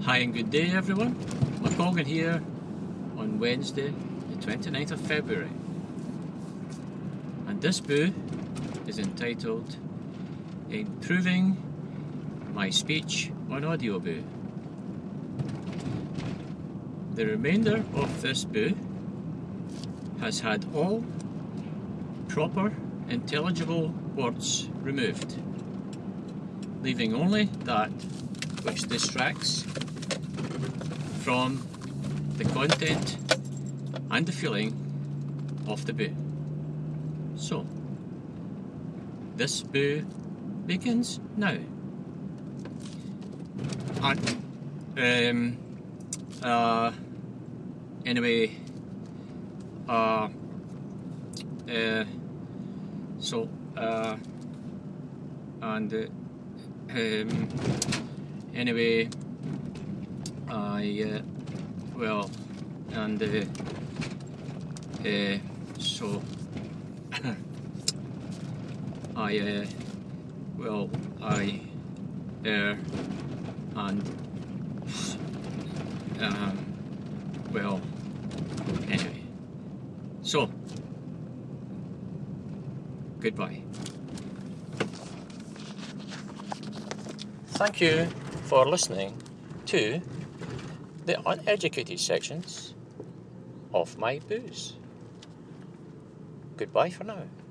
Hi and good day everyone. McColgan here on Wednesday the 29th of February, and this boo is entitled Improving My Speech on Audio Boo. The remainder of this boo has had all proper intelligible words removed, leaving only that which distracts from the content and the feeling of the boo. So, this boo begins now. And, anyway, anyway, goodbye. Thank you for listening to the uneducated sections of my boos. Goodbye for now.